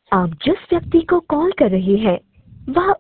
आप जिस व्यक्ति को कॉल कर रहे हैं वह